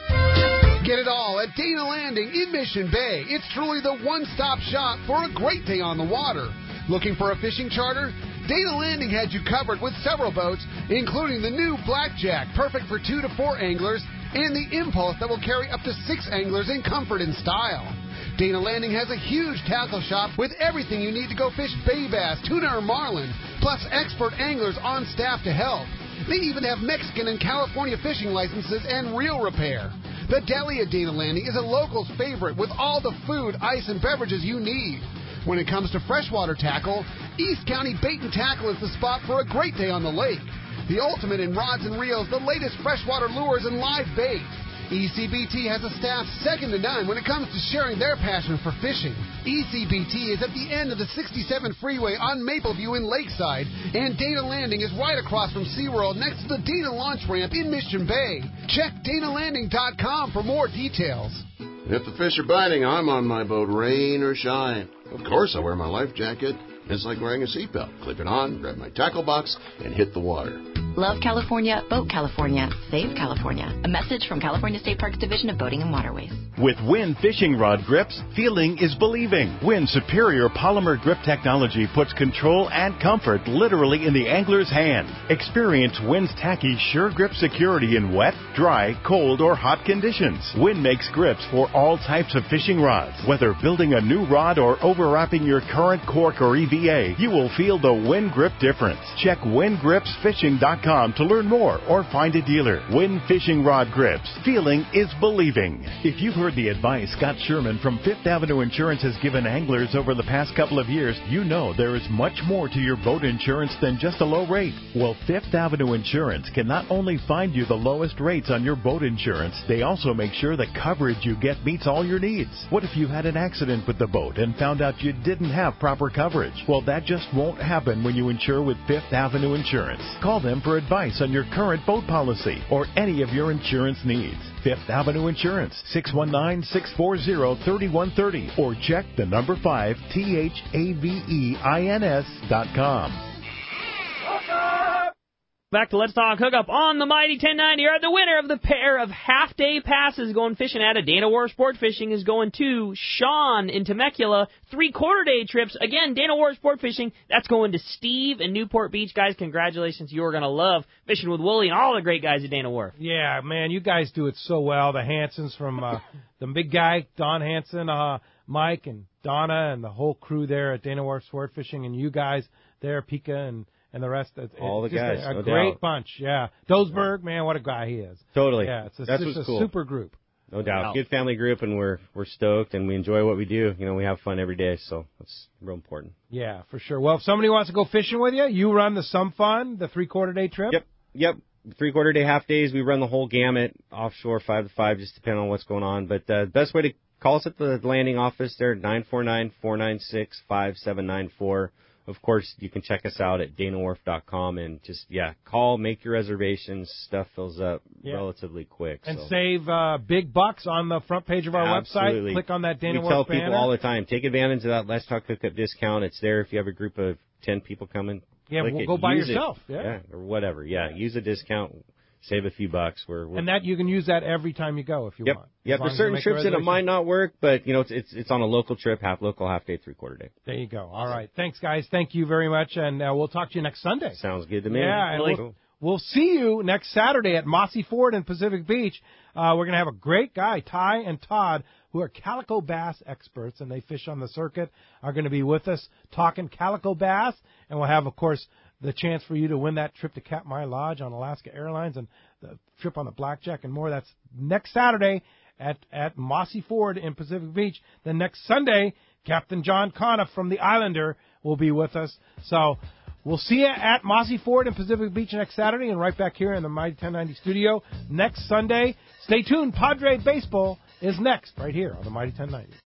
Get it all at Dana Landing in Mission Bay. It's truly the one-stop shop for a great day on the water. Looking for a fishing charter? Dana Landing had you covered with several boats, including the new Blackjack, perfect for 2 to 4 anglers, and the Impulse that will carry up to 6 anglers in comfort and style. Dana Landing has a huge tackle shop with everything you need to go fish bay bass, tuna, or marlin, plus expert anglers on staff to help. They even have Mexican and California fishing licenses and reel repair. The deli at Dana Landing is a local's favorite with all the food, ice, and beverages you need. When it comes to freshwater tackle, East County Bait and Tackle is the spot for a great day on the lake. The ultimate in rods and reels, the latest freshwater lures and live bait. ECBT has a staff second to none when it comes to sharing their passion for fishing. ECBT is at the end of the 67 freeway on Mapleview in Lakeside, and Dana Landing is right across from SeaWorld next to the Dana Launch Ramp in Mission Bay. Check DanaLanding.com for more details.
If the fish are biting, I'm on my boat, rain or shine. Of course, I wear my life jacket. It's like wearing a seatbelt. Clip it on, grab my tackle box, and hit the water.
Love California, boat California, save California. A message from California State Parks Division of Boating and Waterways.
With Winn fishing rod grips, feeling is believing. Winn's superior polymer grip technology puts control and comfort literally in the angler's hand. Experience Winn's tacky sure grip security in wet, dry, cold, or hot conditions. Winn makes grips for all types of fishing rods. Whether building a new rod or overwrapping your current cork or EVA, you will feel the Winn grip difference. Check WinnGripsFishing.com to learn more or find a dealer. Winn Fishing Rod Grips. Feeling is believing. If you've heard the advice Scott Sherman from Fifth Avenue Insurance has given anglers over the past couple of years, you know there is much more to your boat insurance than just a low rate. Well, Fifth Avenue Insurance can not only find you the lowest rates on your boat insurance, they also make sure the coverage you get meets all your needs. What if you had an accident with the boat and found out you didn't have proper coverage? Well, that just won't happen when you insure with Fifth Avenue Insurance. Call them for advice on your current boat policy or any of your insurance needs. Fifth Avenue Insurance, 619-640-3130, or check the number 5 THAVEINS.com.
Back to Let's Talk Hookup on the Mighty 1090. You're the winner of the pair of half-day passes going fishing at Dana Wharf Sport Fishing is going to Sean in Temecula. 3/4-day trips. Again, Dana Wharf Sport Fishing, that's going to Steve in Newport Beach. Guys, congratulations. You're going to love fishing with Wooly and all the great guys at Dana Wharf.
Yeah, man, you guys do it so well. The Hansons from the big guy, Don Hanson, Mike and Donna and the whole crew there at Dana Wharf Sport Fishing, and you guys there, Pika and the rest.
All the guys.
A great bunch, yeah. Dosberg, man, what a guy he is.
Totally.
Yeah, it's
That's
a
cool.
super group.
No doubt. Good family group, and we're stoked, and we enjoy what we do. You know, we have fun every day, so that's real important.
Yeah, for sure. Well, if somebody wants to go fishing with you, you run the Some Fun, the 3/4-day trip?
Yep. 3/4-day, half days. We run the whole gamut, offshore, 5 to 5, just depending on what's going on. But the best way to call us at the landing office there, 949-496-5794. Of course, you can check us out at danawharf.com and just, call, make your reservations. Stuff fills up relatively quick.
And save big bucks on the front page of our website. Click on that Dana Wharf banner.
We tell people all the time, take advantage of that Let's Talk Hookup discount. It's there if you have a group of 10 people coming.
Yeah, we'll go by yourself.
Yeah, or whatever. Yeah, use a discount. Save a few bucks.
And that you can use that every time you go if you want.
Yep. There's certain trips that it might not work, but it's on a local trip, half local, half day, 3/4 day.
There you go. All right. Thanks, guys. Thank you very much, and we'll talk to you next Sunday.
Sounds good to me.
Yeah, and we'll see you next Saturday at Mossy Ford in Pacific Beach. We're going to have a great guy, Ty and Todd, who are calico bass experts, and they fish on the circuit, are going to be with us talking calico bass, and we'll have, of course, the chance for you to win that trip to Katmai Lodge on Alaska Airlines and the trip on the Blackjack and more. That's next Saturday at Mossy Ford in Pacific Beach. Then next Sunday, Captain John Conniff from the Islander will be with us. So we'll see you at Mossy Ford in Pacific Beach next Saturday and right back here in the Mighty 1090 studio next Sunday. Stay tuned. Padre Baseball is next right here on the Mighty 1090.